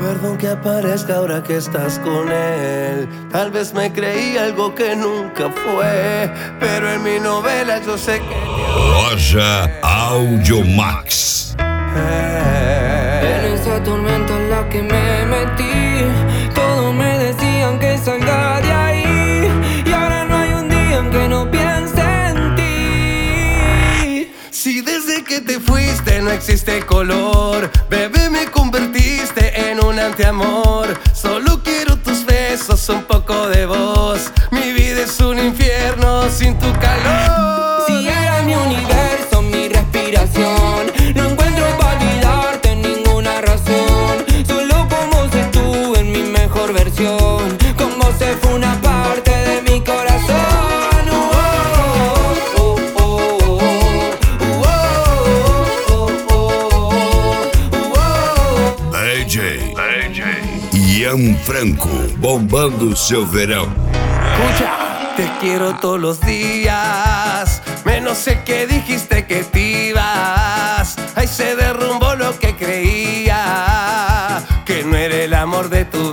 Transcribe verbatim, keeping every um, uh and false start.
Perdón que aparezca ahora que estás con él. Tal vez me creí algo que nunca fue, pero en mi novela yo sé que Loja Audiomax. En esa tormenta en la que me metí, todos me decían que salga de ahí, y ahora no hay un día en que no piense en ti. Si desde que te fuiste no existe color, bebé, me convertiste en un antiamor. Solo quiero tus besos, un poco de voz. Mi vida es un infierno sin tu calor. Si eras mi universo, mi respiración, no encuentro para olvidarte ninguna razón. Solo con vos estuve en mi mejor versión, con vos se fue una parte de mi corazón. D J, D J Ian Franco, bombando seu verão. Escucha, te quiero todos los días, menos sé que dijiste que te ibas. Ahí se derrumbó lo que creía, que no era el amor de tu